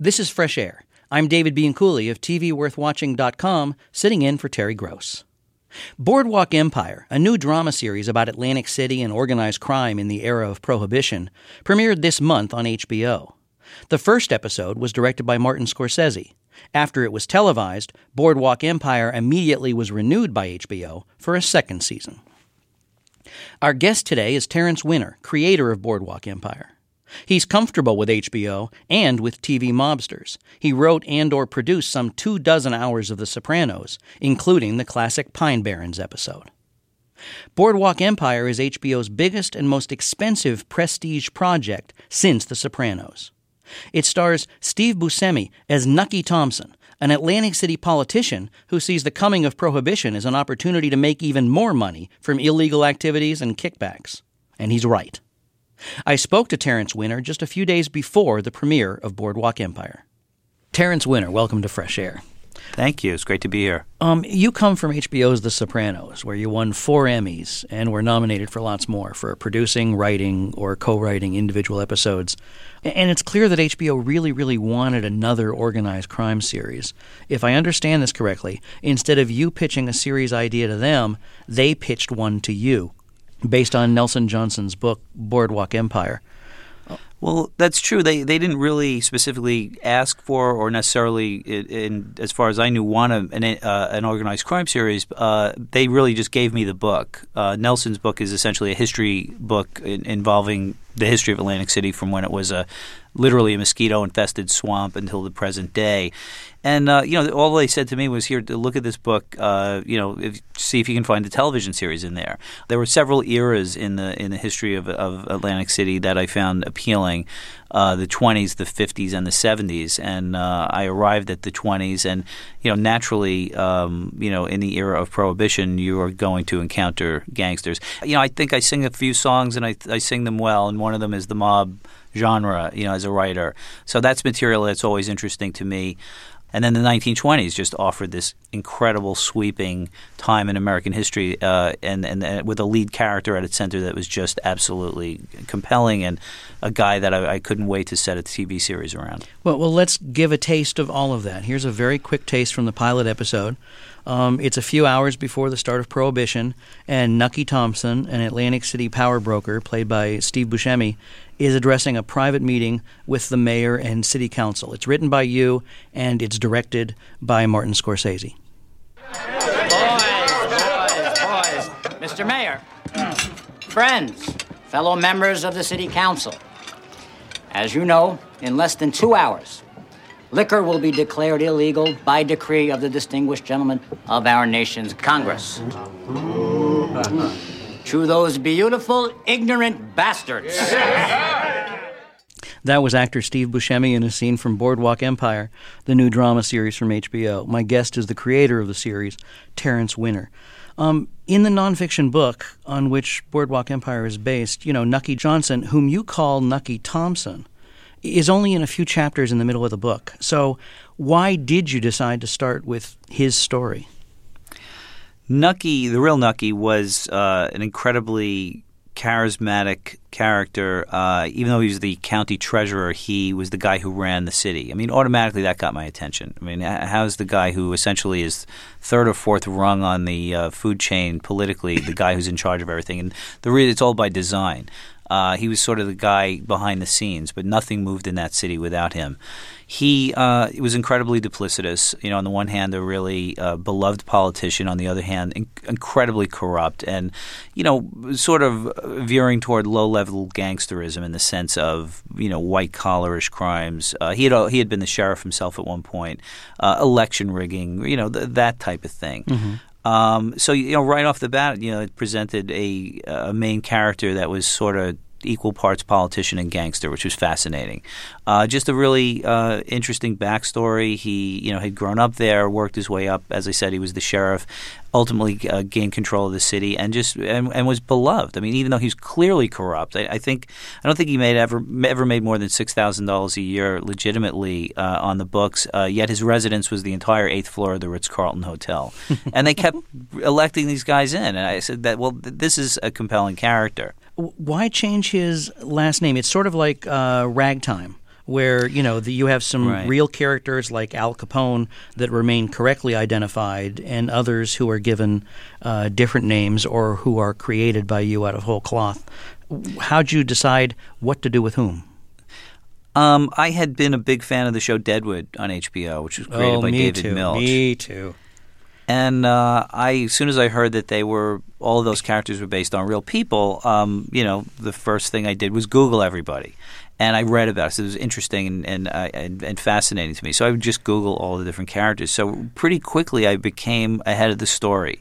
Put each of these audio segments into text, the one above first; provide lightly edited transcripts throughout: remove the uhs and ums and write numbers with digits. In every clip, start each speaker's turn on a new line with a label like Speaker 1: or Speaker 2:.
Speaker 1: This is Fresh Air. I'm David Bianculli of TVWorthWatching.com, sitting in for Terry Gross. Boardwalk Empire, a new drama series about Atlantic City and organized crime in the era of Prohibition, premiered this month on HBO. The first episode was directed by Martin Scorsese. After it was televised, Boardwalk Empire immediately was renewed by HBO for a second season. Our guest today is Terrence Winter, creator of Boardwalk Empire. He's comfortable with HBO and with TV mobsters. He wrote and/or produced some 24 hours of The Sopranos, including the classic Pine Barrens episode. Boardwalk Empire is HBO's biggest and most expensive prestige project since The Sopranos. It stars Steve Buscemi as Nucky Thompson, an Atlantic City politician who sees the coming of Prohibition as an opportunity to make even more money from illegal activities and kickbacks. And he's right. I spoke to Terrence Winter just a few days before the premiere of Boardwalk Empire. Terrence Winter, welcome to Fresh Air.
Speaker 2: Thank you. It's great to be here.
Speaker 1: You come from HBO's The Sopranos, where you won 4 Emmys and were nominated for lots more for producing, writing, or co-writing individual episodes. And it's clear that HBO really wanted another organized crime series. If I understand this correctly, instead of you pitching a series idea to them, they pitched one to you, based on Nelson Johnson's book, Boardwalk Empire.
Speaker 2: Well, that's true. They didn't really specifically ask for or necessarily, as far as I knew, want an organized crime series. They really just gave me the book. Nelson's book is essentially a history book involving the history of Atlantic City from when it was literally a mosquito-infested swamp until the present day. And, all they said to me was, here, to look at this book, see if you can find a television series in there. There were several eras in the history of Atlantic City that I found appealing, the 20s, the 50s, and the 70s. And I arrived at the 20s, and, naturally, in the era of Prohibition, you are going to encounter gangsters. I think I sing a few songs, and I sing them well, and one of them is the mob genre, as a writer. So that's material that's always interesting to me. And then the 1920s just offered this incredible sweeping time in American history and with a lead character at its center that was just absolutely compelling and a guy that I couldn't wait to set a TV series around.
Speaker 1: Well, let's give a taste of all of that. Here's a very quick taste from the pilot episode. It's a few hours before the start of Prohibition, and Nucky Thompson, an Atlantic City power broker played by Steve Buscemi, is addressing a private meeting with the mayor and city council. It's written by you, and it's directed by Martin Scorsese.
Speaker 3: Boys. Mr. Mayor, friends, fellow members of the city council. As you know, in less than 2 hours, liquor will be declared illegal by decree of the distinguished gentlemen of our nation's Congress. To those beautiful, ignorant bastards.
Speaker 1: That was actor Steve Buscemi in a scene from Boardwalk Empire, the new drama series from HBO. My guest is the creator of the series, Terrence Winter. In the nonfiction book on which Boardwalk Empire is based, Nucky Johnson, whom you call Nucky Thompson, is only in a few chapters in the middle of the book. So why did you decide to start with his story?
Speaker 2: Nucky, the real Nucky, was an incredibly charismatic character. Even though he was the county treasurer, he was the guy who ran the city. I mean, automatically that got my attention. I mean, how's the guy who essentially is third or fourth rung on the food chain politically, the guy who's in charge of everything? And it's all by design. He was sort of the guy behind the scenes, but nothing moved in that city without him. He was incredibly duplicitous. On the one hand, a really beloved politician. On the other hand, incredibly corrupt and, sort of veering toward low-level gangsterism in the sense of, white-collarish crimes. He had been the sheriff himself at one point, election rigging, that type of thing. Mm-hmm. So right off the bat, it presented a main character that was sort of equal parts politician and gangster, which was fascinating. Just a really interesting backstory. He, had grown up there, worked his way up. As I said, he was the sheriff. Ultimately, gained control of the city and was beloved. I mean, even though he's clearly corrupt, I don't think he ever made more than $6,000 a year legitimately on the books. Yet his residence was the entire 8th floor of the Ritz-Carlton Hotel, and they kept electing these guys in. And I said that, this is a compelling character.
Speaker 1: Why change his last name? It's sort of like Ragtime, where you have some
Speaker 2: Right.
Speaker 1: real characters like Al Capone that remain correctly identified, and others who are given different names or who are created by you out of whole cloth. How'd you decide what to do with whom?
Speaker 2: I had been a big fan of the show Deadwood on HBO, which was created by David Milch.
Speaker 1: Me too.
Speaker 2: And as soon as I heard that all of those characters were based on real people, the first thing I did was Google everybody, and I read about it. So it was interesting and fascinating to me. So I would just Google all the different characters. So pretty quickly, I became ahead of the story.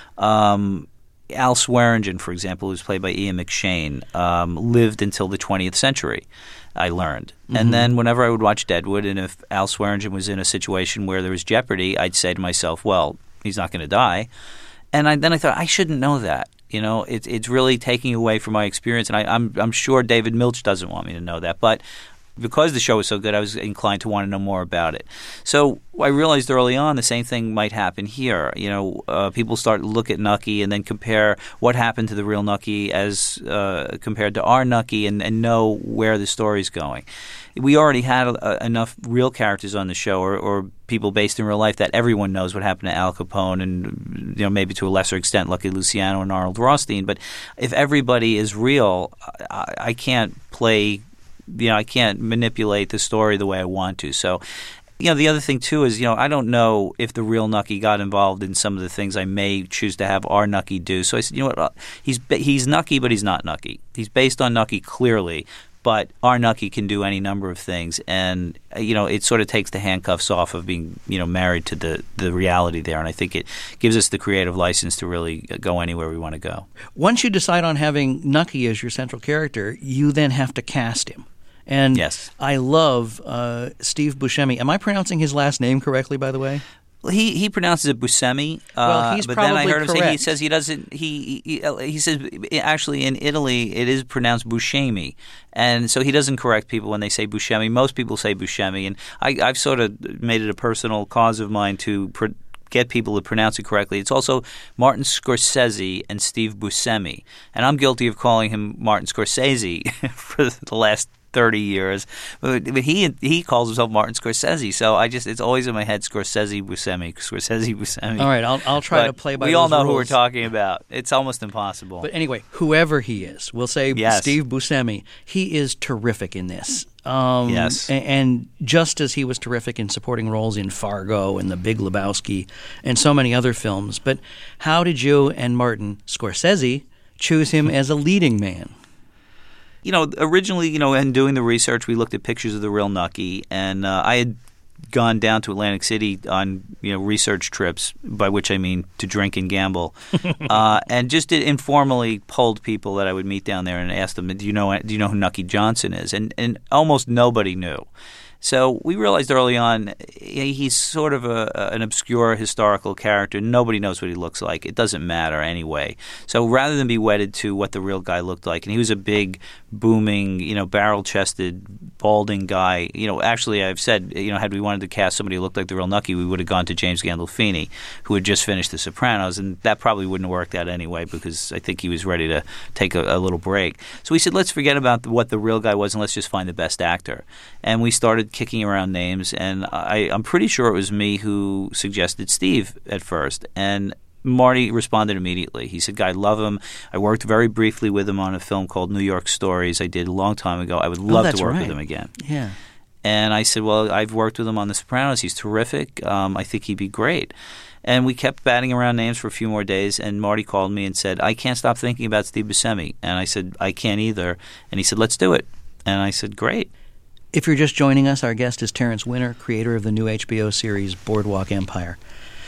Speaker 2: Al Swearingen, for example, who was played by Ian McShane, lived until the 20th century, I learned. Mm-hmm. And then whenever I would watch Deadwood, and if Al Swearingen was in a situation where there was jeopardy, I'd say to myself, well, he's not going to die. And then I thought, I shouldn't know that. It's really taking away from my experience. And I'm sure David Milch doesn't want me to know that. But because the show was so good, I was inclined to want to know more about it. So I realized early on the same thing might happen here. People start to look at Nucky and then compare what happened to the real Nucky as compared to our Nucky and know where the story's going. We already had enough real characters on the show or people based in real life that everyone knows what happened to Al Capone and maybe to a lesser extent Lucky Luciano and Arnold Rothstein. But if everybody is real, I can't play – I can't manipulate the story the way I want to. So, the other thing, too, is, I don't know if the real Nucky got involved in some of the things I may choose to have our Nucky do. So I said, what, he's Nucky, but he's not Nucky. He's based on Nucky clearly, but our Nucky can do any number of things. And, it sort of takes the handcuffs off of being, married to the reality there. And I think it gives us the creative license to really go anywhere we want to go.
Speaker 1: Once you decide on having Nucky as your central character, you then have to cast him. And
Speaker 2: yes.
Speaker 1: I love Steve Buscemi. Am I pronouncing his last name correctly, by the way?
Speaker 2: He pronounces it Buscemi.
Speaker 1: Well, he's
Speaker 2: but
Speaker 1: probably
Speaker 2: then I heard him
Speaker 1: correct.
Speaker 2: say he says he doesn't. He says actually in Italy it is pronounced Buscemi, and so he doesn't correct people when they say Buscemi. Most people say Buscemi, and I've sort of made it a personal cause of mine to get people to pronounce it correctly. It's also Martin Scorsese and Steve Buscemi, and I'm guilty of calling him Martin Scorsese for the last 30 years, but he calls himself Martin Scorsese. So it's always in my head Scorsese Buscemi.
Speaker 1: All right, I'll try to play by.
Speaker 2: We all
Speaker 1: those
Speaker 2: know
Speaker 1: rules.
Speaker 2: who we're talking about. It's almost impossible.
Speaker 1: But anyway, whoever he is, we'll say
Speaker 2: yes.
Speaker 1: Steve Buscemi. He is terrific in this.
Speaker 2: Yes,
Speaker 1: and just as he was terrific in supporting roles in Fargo and The Big Lebowski and so many other films. But how did you and Martin Scorsese choose him as a leading man?
Speaker 2: Originally, in doing the research, we looked at pictures of the real Nucky, and I had gone down to Atlantic City on research trips, by which I mean to drink and gamble, and just informally polled people that I would meet down there and asked them, "Do you know who Nucky Johnson is?" And almost nobody knew. So we realized early on he's sort of an obscure historical character. Nobody knows what he looks like. It doesn't matter anyway. So rather than be wedded to what the real guy looked like, and he was a big, booming, barrel-chested, balding guy. Actually, I've said, had we wanted to cast somebody who looked like the real Nucky, we would have gone to James Gandolfini, who had just finished The Sopranos, and that probably wouldn't have worked out anyway because I think he was ready to take a little break. So we said, let's forget about what the real guy was and let's just find the best actor. And we started kicking around names, and I'm pretty sure it was me who suggested Steve at first. And Marty responded immediately. He said, "Guy, I love him. I worked very briefly with him on a film called New York Stories I did a long time ago. I would love to work with him again."
Speaker 1: Yeah.
Speaker 2: And I said, "Well, I've worked with him on The Sopranos. He's terrific. I think he'd be great." And we kept batting around names for a few more days, and Marty called me and said, "I can't stop thinking about Steve Buscemi." And I said, "I can't either." And he said, "Let's do it." And I said, "Great."
Speaker 1: If you're just joining us, our guest is Terrence Winter, creator of the new HBO series Boardwalk Empire.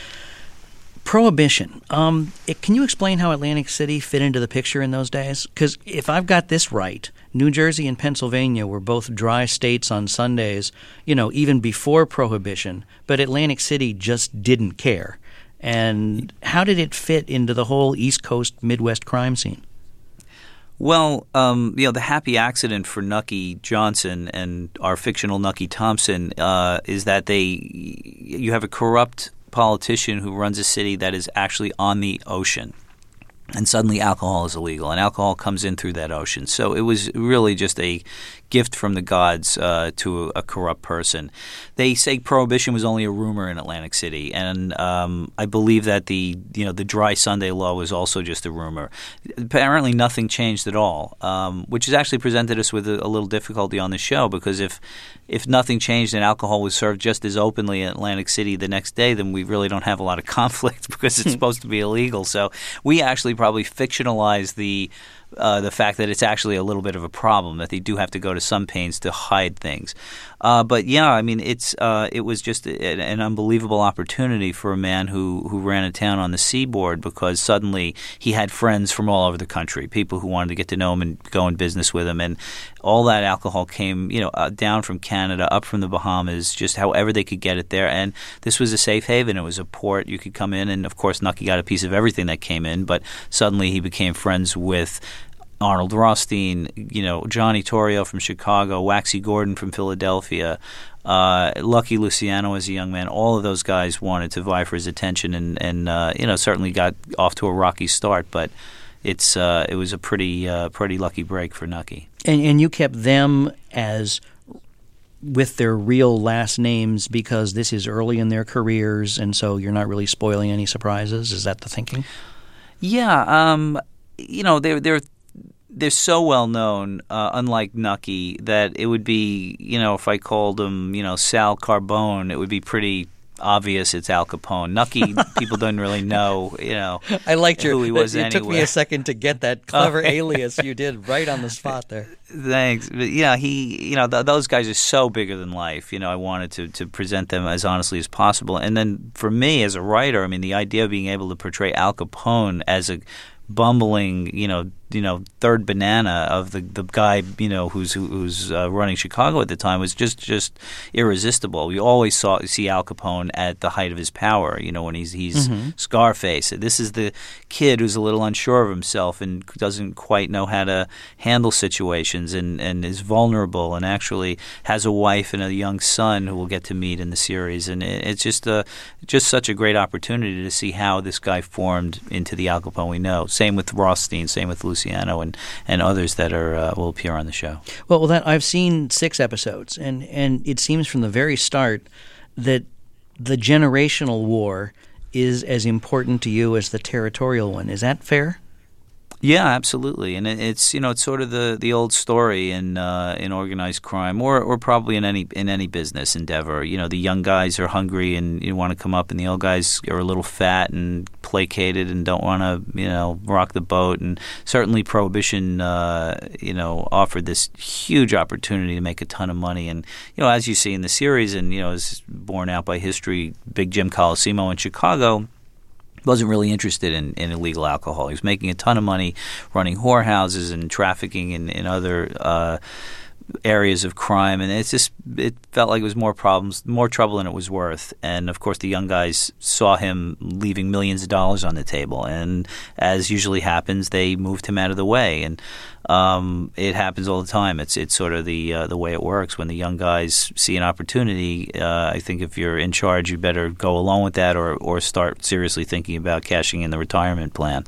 Speaker 1: Prohibition. Can you explain how Atlantic City fit into the picture in those days? Because if I've got this right, New Jersey and Pennsylvania were both dry states on Sundays, even before Prohibition, but Atlantic City just didn't care. And how did it fit into the whole East Coast Midwest crime scene?
Speaker 2: Well, the happy accident for Nucky Johnson and our fictional Nucky Thompson is that you have a corrupt politician who runs a city that is actually on the ocean. And suddenly alcohol is illegal, and alcohol comes in through that ocean. So it was really just a gift from the gods to a corrupt person. They say Prohibition was only a rumor in Atlantic City, and I believe that the dry Sunday law was also just a rumor. Apparently, nothing changed at all, which has actually presented us with a little difficulty on the show, because if nothing changed and alcohol was served just as openly in Atlantic City the next day, then we really don't have a lot of conflict because it's supposed to be illegal. So we actually probably fictionalize the fact that it's actually a little bit of a problem, that they do have to go to some pains to hide things. But yeah, I mean, it was just an unbelievable opportunity for a man who ran a town on the seaboard, because suddenly he had friends from all over the country, people who wanted to get to know him and go in business with him, and all that alcohol came, down from Canada, up from the Bahamas, just however they could get it there. And this was a safe haven. It was a port. You could come in, and of course, Nucky got a piece of everything that came in. But suddenly, he became friends with Arnold Rothstein, Johnny Torrio from Chicago, Waxy Gordon from Philadelphia, Lucky Luciano as a young man. All of those guys wanted to vie for his attention, and certainly got off to a rocky start. But it was a pretty lucky break for Nucky.
Speaker 1: And you kept them as with their real last names because this is early in their careers, and so you're not really spoiling any surprises. Is that the thinking?
Speaker 2: Yeah, they're so well known, unlike Nucky, that it would be, if I called him, Sal Carbone, it would be pretty obvious it's Al Capone. Nucky, people don't really know,
Speaker 1: I liked
Speaker 2: who he was
Speaker 1: anyway. It took me a second to get that clever
Speaker 2: Okay.
Speaker 1: alias you did right on the spot there.
Speaker 2: Thanks. But yeah, those guys are so bigger than life. I wanted to present them as honestly as possible. And then for me as a writer, I mean, the idea of being able to portray Al Capone as a bumbling, third banana of the guy, who's running Chicago at the time was just irresistible. We always see Al Capone at the height of his power, when he's Scarface. This is the kid who's a little unsure of himself and doesn't quite know how to handle situations and is vulnerable, and actually has a wife and a young son who we'll get to meet in the series. And it's just such a great opportunity to see how this guy formed into the Al Capone we know. Same with Rothstein, same with Luciano, and others that will appear on the show.
Speaker 1: Well, I've seen 6 episodes, and it seems from the very start that the generational war is as important to you as the territorial one. Is that fair?
Speaker 2: Yeah, absolutely, and it's it's sort of the old story in organized crime, or probably in any business endeavor. The young guys are hungry and you want to come up, and the old guys are a little fat and placated and don't want to rock the boat. And certainly Prohibition offered this huge opportunity to make a ton of money. And as you see in the series, and is borne out by history, Big Jim Colosimo in Chicago wasn't really interested in illegal alcohol. He was making a ton of money running whorehouses and trafficking in other areas of crime, and it felt like it was more trouble than it was worth. And of course, the young guys saw him leaving millions of dollars on the table, and as usually happens, they moved him out of the way. And it happens all the time. It's sort of the way it works. When the young guys see an opportunity, I think if you're in charge, you better go along with that, or start seriously thinking about cashing in the retirement plan.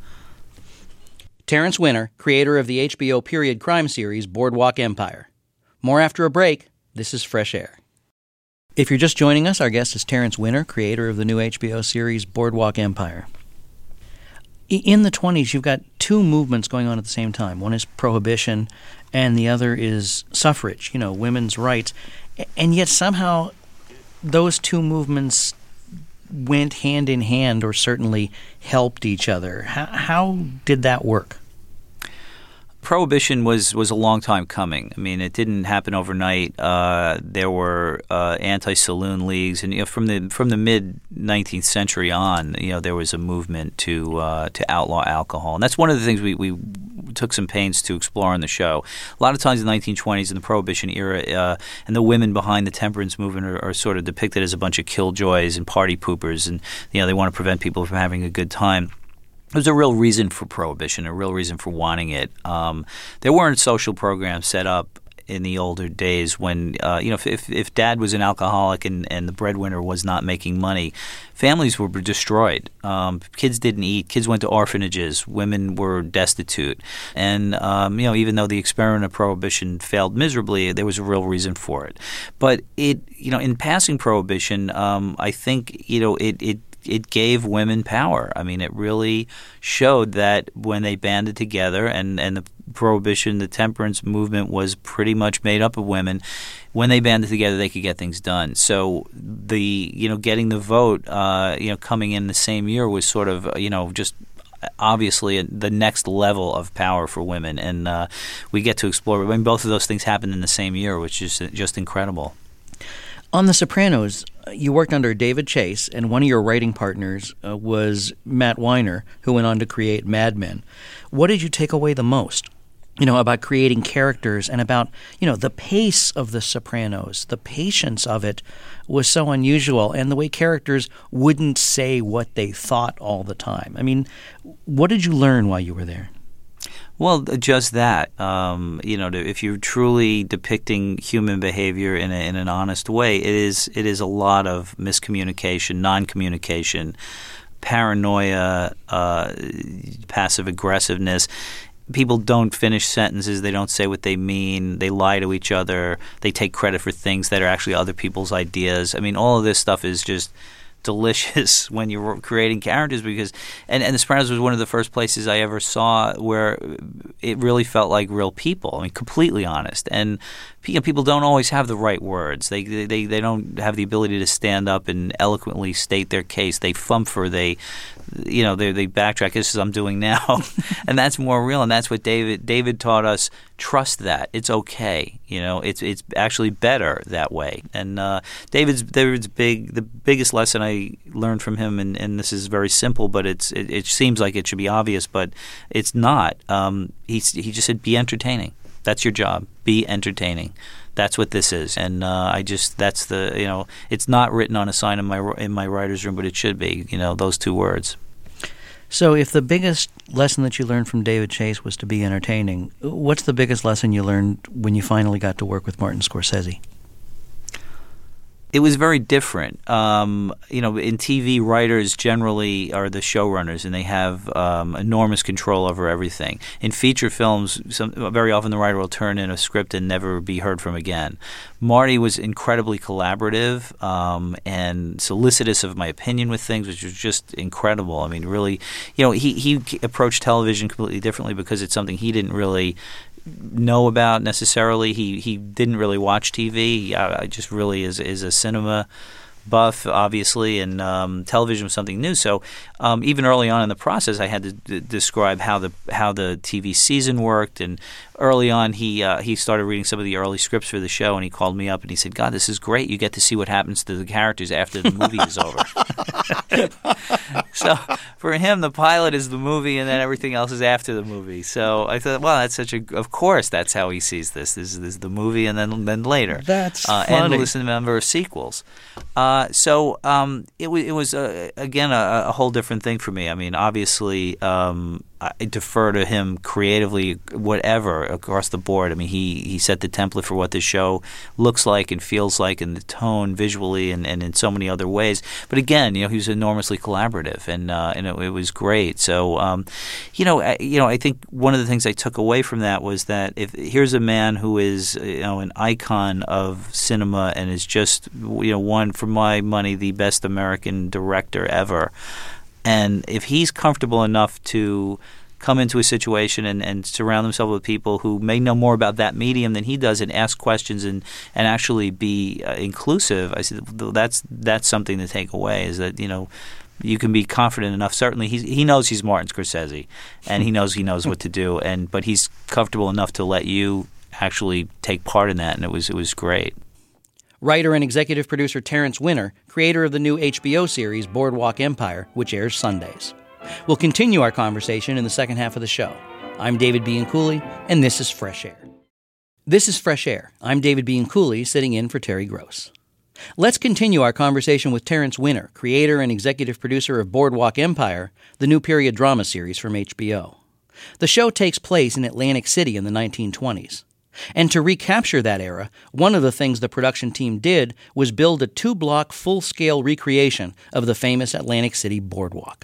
Speaker 1: Terrence Winter, creator of the HBO period crime series Boardwalk Empire. More after a break. This is Fresh Air. If you're just joining us, our guest is Terrence Winter, creator of the new HBO series Boardwalk Empire. In the 1920s, you've got 2 movements going on at the same time. One is prohibition, and the other is suffrage, women's rights. And yet somehow those 2 movements went hand in hand, or certainly helped each other. How did that work?
Speaker 2: Prohibition was a long time coming. I mean, it didn't happen overnight. There were anti-saloon leagues, and from the mid 19th century on, there was a movement to outlaw alcohol, and that's one of the things we took some pains to explore on the show. A lot of times in the 1920s, in the Prohibition era, and the women behind the temperance movement are sort of depicted as a bunch of killjoys and party poopers, and they want to prevent people from having a good time. There's a real reason for Prohibition, a real reason for wanting it. There weren't social programs set up in the older days when if dad was an alcoholic and the breadwinner was not making money, families were destroyed. Kids didn't eat. Kids went to orphanages. Women were destitute. And even though the experiment of prohibition failed miserably, there was a real reason for it. But in passing prohibition, I think it gave women power. I mean, it really showed that when they banded together, and the prohibition, the temperance movement was pretty much made up of women. When they banded together, they could get things done. So getting the vote, coming in the same year was sort of, just obviously the next level of power for women. And we get to explore. I mean, both of those things happened in the same year, which is just incredible.
Speaker 1: On The Sopranos, you worked under David Chase, and one of your writing partners was Matt Weiner, who went on to create Mad Men. What did you take away the most, about creating characters and about, the pace of The Sopranos? The patience of it was so unusual, and the way characters wouldn't say what they thought all the time. I mean, what did you learn while you were there?
Speaker 2: Well, just that. If you're truly depicting human behavior in an honest way, it is a lot of miscommunication, non-communication, paranoia, passive aggressiveness. People don't finish sentences. They don't say what they mean. They lie to each other. They take credit for things that are actually other people's ideas. I mean, all of this stuff is just delicious when you're creating characters because and The Sopranos was one of the first places I ever saw where it really felt like real people. I mean, completely honest. And people don't always have the right words. They don't have the ability to stand up and eloquently state their case. They fumfer. They backtrack. This is what I'm doing now, and that's more real. And that's what David taught us. Trust that it's okay. It's actually better that way. And David's the biggest lesson I learned from him, and this is very simple, but it seems like it should be obvious, but it's not. He just said, be entertaining. That's your job. Be entertaining. That's what this is, and that's the it's not written on a sign in my writer's room, but it should be. Those two words.
Speaker 1: So, if the biggest lesson that you learned from David Chase was to be entertaining, what's the biggest lesson you learned when you finally got to work with Martin Scorsese?
Speaker 2: It was very different. In TV, writers generally are the showrunners, and they have enormous control over everything. In feature films, very often the writer will turn in a script and never be heard from again. Marty was incredibly collaborative and solicitous of my opinion with things, which was just incredible. I mean, really, he approached television completely differently because it's something he didn't really know about necessarily. He didn't really watch TV. I just really is a cinema buff, obviously, and television was something new. So even early on in the process, I had to describe how the TV season worked. And early on, he started reading some of the early scripts for the show, and he called me up and he said, "God, this is great. You get to see what happens to the characters after the movie is over." So for him, the pilot is the movie, and then everything else is after the movie. So I thought, well, that's of course, that's how he sees this. This is the movie, and then later.
Speaker 1: That's funny.
Speaker 2: Endless number of sequels. So it was again a whole different thing for me. I mean, obviously, I defer to him creatively, whatever, across the board. I mean, he set the template for what this show looks like and feels like, and the tone visually, and in so many other ways. But again, he was enormously collaborative, and it was great. So, I think one of the things I took away from that was that here's a man who is an icon of cinema and is just one, for my money, the best American director ever. And if he's comfortable enough to come into a situation and surround himself with people who may know more about that medium than he does and ask questions and actually be inclusive, I said that's something to take away, is that you can be confident enough. Certainly, he knows he's Martin Scorsese, and he knows what to do, but he's comfortable enough to let you actually take part in that, and it was great.
Speaker 1: Writer and executive producer Terrence Winter, creator of the new HBO series Boardwalk Empire, which airs Sundays. We'll continue our conversation in the second half of the show. I'm David Bianculli, and this is Fresh Air. This is Fresh Air. I'm David Bianculli, sitting in for Terry Gross. Let's continue our conversation with Terrence Winter, creator and executive producer of Boardwalk Empire, the new period drama series from HBO. The show takes place in Atlantic City in the 1920s. And to recapture that era, one of the things the production team did was build a 2-block full-scale recreation of the famous Atlantic City boardwalk.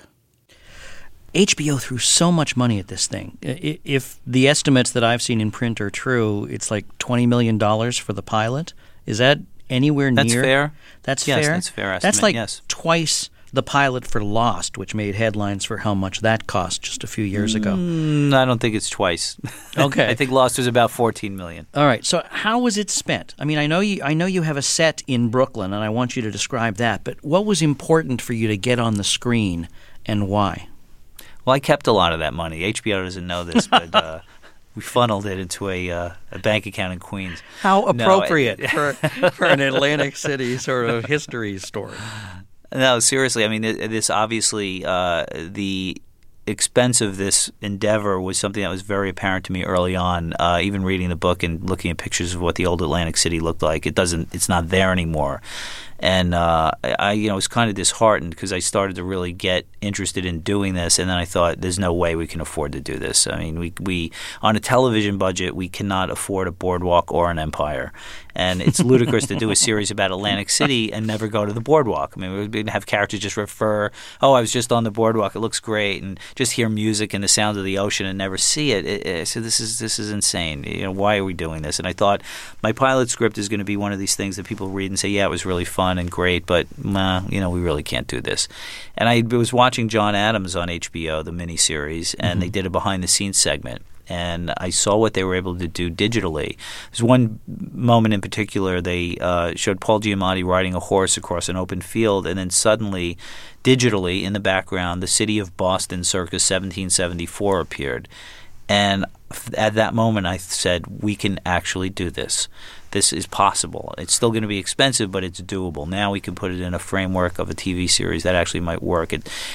Speaker 1: HBO threw so much money at this thing. If the estimates that I've seen in print are true, it's like $20 million for the pilot. Is that anywhere near?
Speaker 2: That's fair.
Speaker 1: That's
Speaker 2: yes,
Speaker 1: fair?
Speaker 2: That's fair estimate,
Speaker 1: That's like
Speaker 2: yes.
Speaker 1: twice the pilot for Lost, which made headlines for how much that cost just a few years ago.
Speaker 2: I don't think it's twice.
Speaker 1: Okay.
Speaker 2: I think Lost was about $14 million.
Speaker 1: All right. So how was it spent? I mean, I know you have a set in Brooklyn, and I want you to describe that. But what was important for you to get on the screen, and why?
Speaker 2: Well, I kept a lot of that money. HBO doesn't know this, but we funneled it into a bank account in Queens.
Speaker 1: How appropriate for an Atlantic City sort of history story.
Speaker 2: No, seriously. I mean, this obviously the expense of this endeavor was something that was very apparent to me early on. Even reading the book and looking at pictures of what the old Atlantic City looked like, it's not there anymore. And I was kind of disheartened because I started to really get interested in doing this, and then I thought, there's no way we can afford to do this. I mean, we on a television budget, we cannot afford a boardwalk or an Empire. And it's ludicrous to do a series about Atlantic City and never go to the boardwalk. I mean, we'd have characters just refer, I was just on the boardwalk, it looks great, and just hear music and the sound of the ocean and never see it. So this is insane. Why are we doing this? And I thought my pilot script is going to be one of these things that people read and say, yeah, it was really fun and great, but we really can't do this. And I was watching John Adams on HBO, the miniseries, and they did a behind-the-scenes segment. And I saw what they were able to do digitally. There's one moment in particular, they showed Paul Giamatti riding a horse across an open field, and then suddenly, digitally, in the background, the city of Boston circa 1774 appeared. And at that moment, I said, we can actually do this. This is possible. It's still going to be expensive, but it's doable. Now we can put it in a framework of a TV series that actually might work.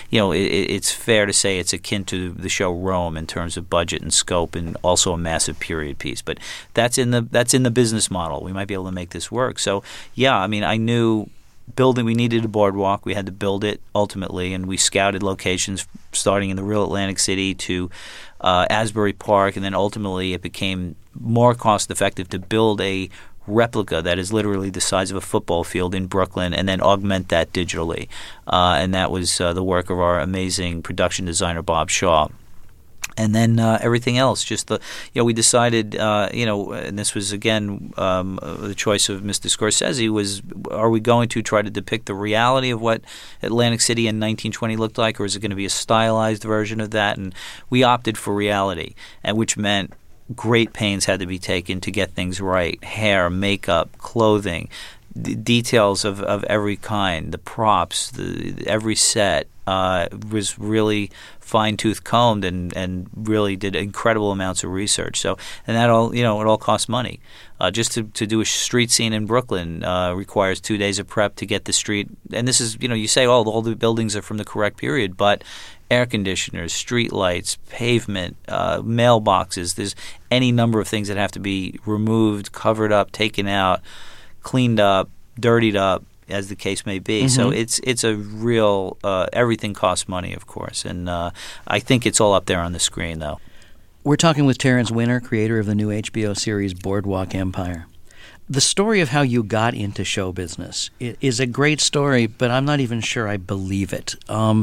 Speaker 2: It's fair to say it's akin to the show Rome in terms of budget and scope, and also a massive period piece. But that's in the business model. We might be able to make this work. So yeah, I mean, I knew we needed a boardwalk. We had to build it ultimately, and we scouted locations starting in the real Atlantic City to Asbury Park, and then ultimately it became more cost effective to build a replica that is literally the size of a football field in Brooklyn, and then augment that digitally. And that was the work of our amazing production designer, Bob Shaw. And then everything else, we decided, and this was, again, the choice of Mr. Scorsese was, are we going to try to depict the reality of what Atlantic City in 1920 looked like, or is it going to be a stylized version of that? And we opted for reality, and which meant great pains had to be taken to get things right. Hair, makeup, clothing, the details of every kind, the props, every set was really fine-tooth combed and really did incredible amounts of research. So, and that all, it all costs money. Just to do a street scene in Brooklyn requires 2 days of prep to get the street. And this is, you say, all the buildings are from the correct period, but air conditioners, street lights, pavement, mailboxes, there's any number of things that have to be removed, covered up, taken out, cleaned up, dirtied up, as the case may be. So it's a real everything costs money, of course, and I think it's all up there on the screen, though.
Speaker 1: We're talking with Terrence Winter, creator of the new HBO series Boardwalk Empire. The story of how you got into show business is a great story, but I'm not even sure I believe it.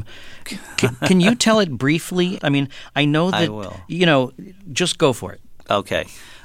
Speaker 1: Can you tell it briefly? I mean, I know that,
Speaker 2: I will.
Speaker 1: Just go for it.
Speaker 2: Okay.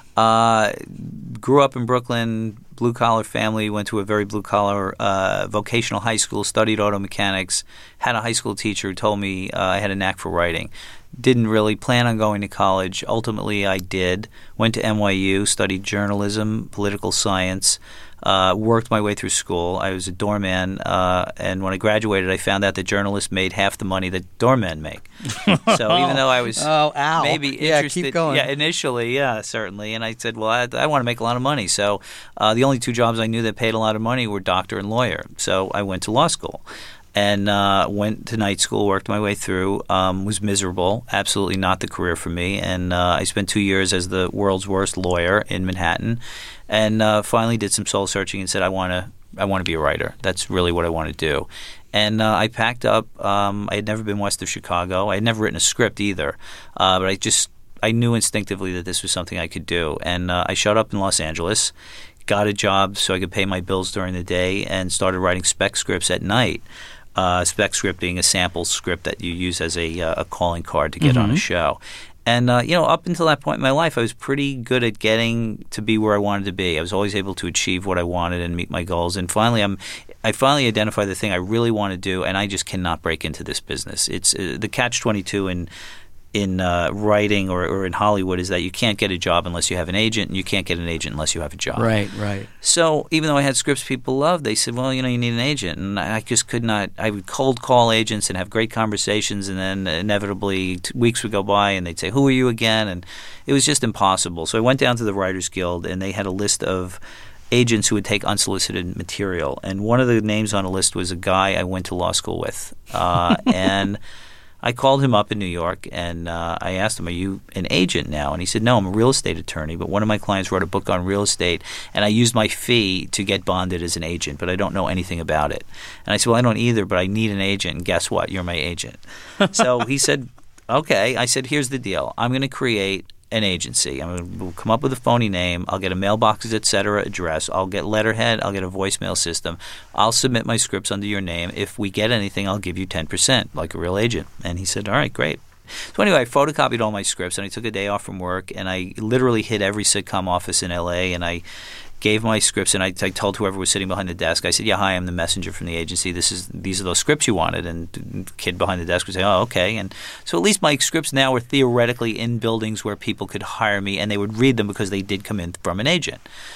Speaker 2: Grew up in Brooklyn, blue-collar family, went to a very blue-collar vocational high school, studied auto mechanics, had a high school teacher who told me I had a knack for writing. Didn't really plan on going to college. Ultimately, I did. Went to NYU, studied journalism, political science, worked my way through school. I was a doorman, and when I graduated, I found out that journalists made half the money that doormen make. So even though I was maybe interested,
Speaker 1: keep going.
Speaker 2: Initially, certainly, and I said, well, I want to make a lot of money. So the only two jobs I knew that paid a lot of money were doctor and lawyer. So I went to law school. And went to night school, worked my way through, was miserable, absolutely not the career for me. And I spent 2 years as the world's worst lawyer in Manhattan, and finally did some soul searching and said, I want to be a writer. That's really what I want to do. And I packed up. I had never been west of Chicago. I had never written a script either, but I knew instinctively that this was something I could do. And I showed up in Los Angeles, got a job so I could pay my bills during the day, and started writing spec scripts at night. Spec script being a sample script that you use as a calling card to get on a show. And, up until that point in my life, I was pretty good at getting to be where I wanted to be. I was always able to achieve what I wanted and meet my goals. And finally, I finally identified the thing I really want to do, and I just cannot break into this business. It's the catch-22 in writing or in Hollywood is that you can't get a job unless you have an agent, and you can't get an agent unless you have a job.
Speaker 1: Right.
Speaker 2: So even though I had scripts people loved, they said, well, you need an agent. And I just could not – I would cold call agents and have great conversations, and then inevitably weeks would go by and they'd say, who are you again? And it was just impossible. So I went down to the Writers Guild, and they had a list of agents who would take unsolicited material. And one of the names on the list was a guy I went to law school with. And – I called him up in New York, and I asked him, are you an agent now? And he said, no, I'm a real estate attorney, but one of my clients wrote a book on real estate, and I used my fee to get bonded as an agent, but I don't know anything about it. And I said, well, I don't either, but I need an agent, and guess what? You're my agent. So he said, okay. I said, here's the deal. I'm going to create an agency. We'll come up with a phony name. I'll get a mailboxes, et cetera, address. I'll get letterhead. I'll get a voicemail system. I'll submit my scripts under your name. If we get anything, I'll give you 10%, like a real agent. And he said, all right, great. So anyway, I photocopied all my scripts, and I took a day off from work, and I literally hit every sitcom office in L.A., and I gave my scripts, and I told whoever was sitting behind the desk, I said, yeah, hi, I'm the messenger from the agency. These are those scripts you wanted. And the kid behind the desk would say, oh, okay. And so at least my scripts now were theoretically in buildings where people could hire me, and they would read them because they did come in from an agent.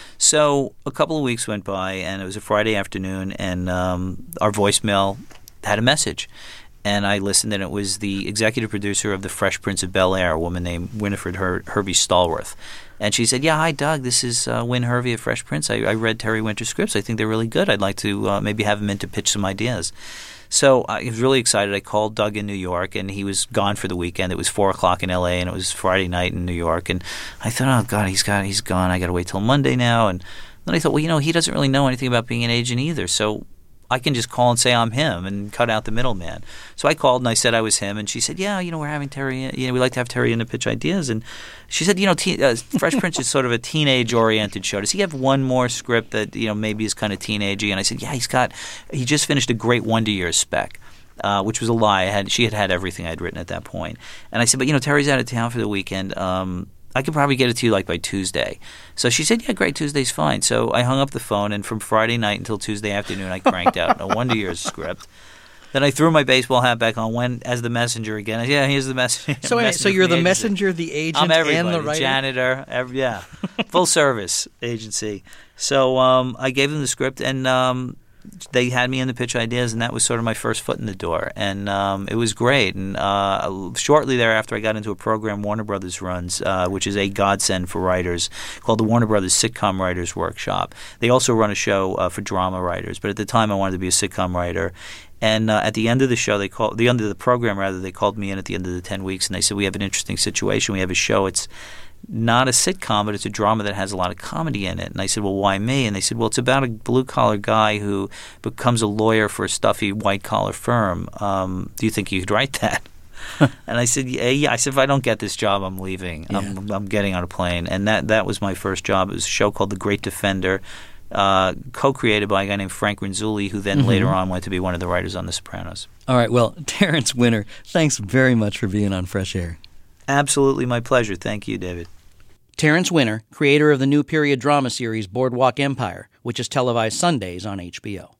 Speaker 2: So a couple of weeks went by, and it was a Friday afternoon, and our voicemail had a message. And I listened, and it was the executive producer of The Fresh Prince of Bel-Air, a woman named Winifred Hervey Stallworth. And she said, yeah, hi, Doug. This is Win Hervey of Fresh Prince. I read Terry Winter's scripts. I think they're really good. I'd like to maybe have him in to pitch some ideas. So I was really excited. I called Doug in New York, and he was gone for the weekend. It was 4 o'clock in L.A., and it was Friday night in New York. And I thought, oh, God, he's gone. I got to wait till Monday now. And then I thought, well, he doesn't really know anything about being an agent either. So I can just call and say I'm him and cut out the middleman. So I called and I said I was him, and she said, yeah, we're having Terry, we like to have Terry in to pitch ideas. And she said, Fresh Prince is sort of a teenage-oriented show. Does he have one more script that, maybe is kind of teenagey? And I said, yeah, he just finished a great Wonder Years spec. Which was a lie. She had everything I'd written at that point. And I said, but Terry's out of town for the weekend. I could probably get it to you by Tuesday. So she said, yeah, great, Tuesday's fine. So I hung up the phone, and from Friday night until Tuesday afternoon, I cranked out a Wonder Years script. Then I threw my baseball hat back on, went as the messenger again. Yeah, here's the messenger.
Speaker 1: So you're the messenger, the agent,
Speaker 2: I'm everybody,
Speaker 1: and the writer?
Speaker 2: Janitor, full service agency. So I gave them the script, and they had me in to pitch ideas, and that was sort of my first foot in the door. And it was great. And shortly thereafter, I got into a program Warner Brothers runs, which is a godsend for writers, called the Warner Brothers Sitcom Writers Workshop. They also run a show for drama writers, but at the time I wanted to be a sitcom writer. And at the end of the show, the end of the program, they called me in at the end of the 10 weeks, and they said, we have an interesting situation. We have a show. It's not a sitcom, but it's a drama that has a lot of comedy in it. And I said, well, why me? And they said, well, it's about a blue-collar guy who becomes a lawyer for a stuffy white-collar firm. Do you think you could write that? And I said, yeah. I said, if I don't get this job, I'm leaving. Yeah. I'm getting on a plane. And that was my first job. It was a show called The Great Defender, co-created by a guy named Frank Renzulli, who then later on went to be one of the writers on The Sopranos.
Speaker 1: All right. Well, Terrence Winter, thanks very much for being on Fresh Air.
Speaker 2: Absolutely my pleasure. Thank you, David.
Speaker 1: Terrence Winter, creator of the new period drama series Boardwalk Empire, which is televised Sundays on HBO.